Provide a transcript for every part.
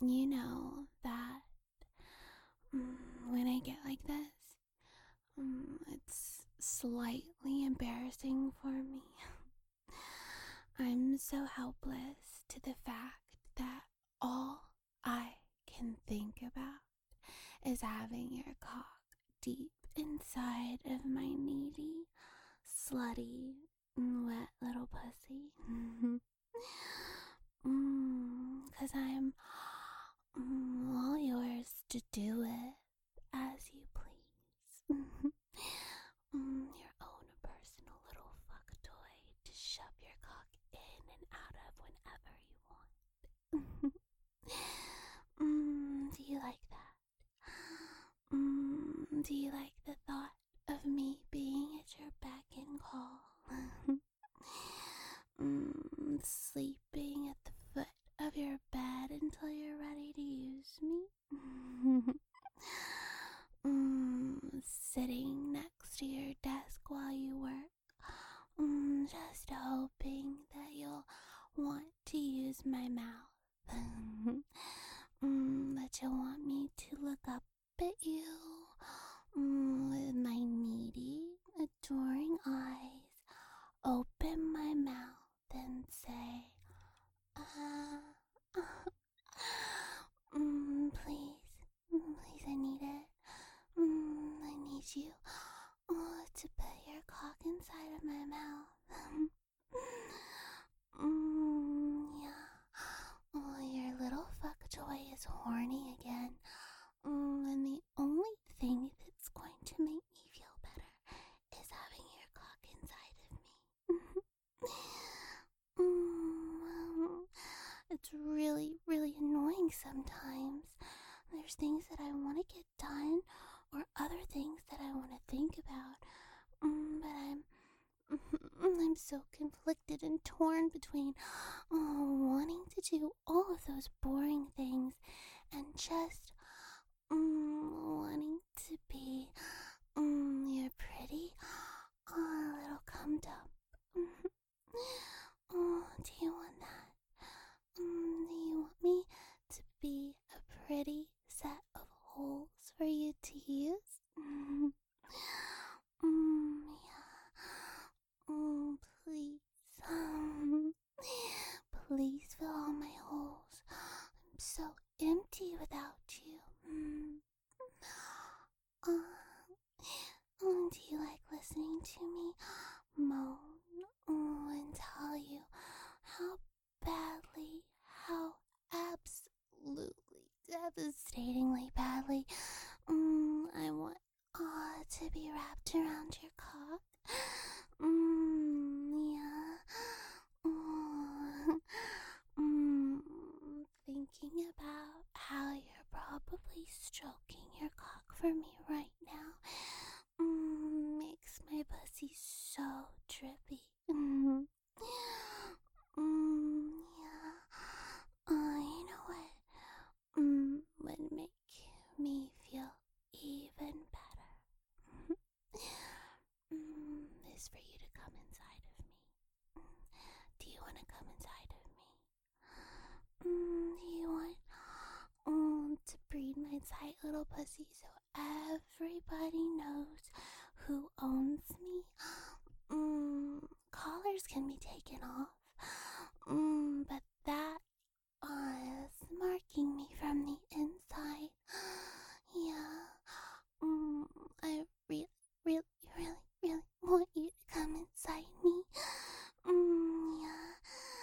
You know that when I get like this, it's slightly embarrassing for me. I'm so helpless to the fact that all I can think about is having your cock deep inside of my needy, slutty, wet little pussy. 'Cause I'm all yours to do with as you please. Your own personal little fuck toy to shove your cock in and out of whenever you want. Do you like that? Do you like the thought of me being at your beck and call? Sleeping at the foot of your bed until you're ready to use me? Sitting next to your desk while you work, just hoping that you'll want to use my mouth. That you'll want me to look up at you with my needy, adoring eyes, open my mouth and say, please, please, I need it. I need you to put your cock inside of my mouth. Yeah. Oh, your little fuck toy is horny again. And the only thing that's going to make me feel better is having your cock inside of me. It's really, really annoying sometimes. There's things that I want to get done or other things that I want to think about. But I'm so conflicted and torn between wanting to do all of those boring things and just wanting to be your pretty little cum dump. Do you want that? Do you want me to be a pretty set of holes for you to use? Yeah. Please. Please fill all my holes. I'm so empty without you. Do you like listening to me moan and tell you how badly, how absolutely devastatingly badly I want to be wrapped around your cock? Yeah. Thinking about how you're probably stroking your cock for me right now makes my pussy so drippy. Yeah. You know what? Would make me feel even better. Is for you to come inside of me. Do you want to come inside of me? Do you want to breed my tight little pussy so everybody knows who owns me? Collars can be taken off, but that is marking me from the inside. Yeah, I really, really, really, really want you to come inside me. Yeah.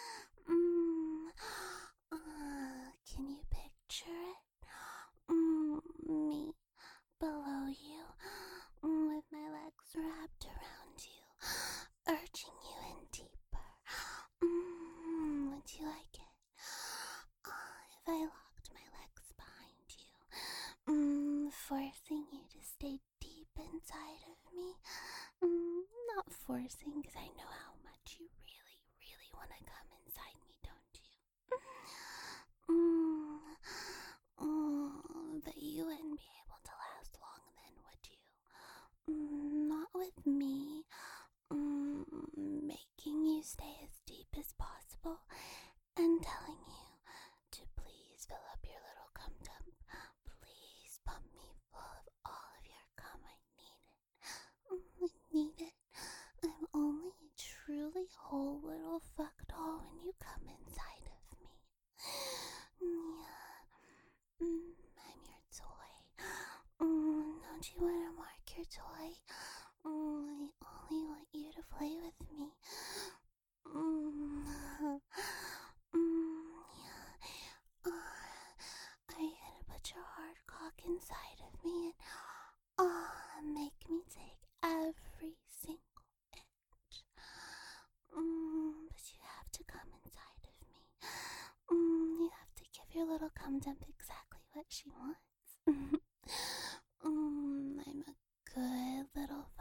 Can you picture it? Me below you, with my legs wrapped around you, urging you in deeper. Would you like it? If I locked my legs behind you, forcing you to stay deep inside of me. Not forcing, because I know how much you really, really want to come inside me, don't you? But you wouldn't be able to last long then, would you? Not with me. Making you stay as deep as possible and telling you to please fill up your little don't you want to mark your toy? I only want you to play with me. Yeah. Are you gonna put your hard cock inside of me and make me take every single inch? But you have to come inside of me. You have to give your little cum dump exactly what she wants. I'm a good little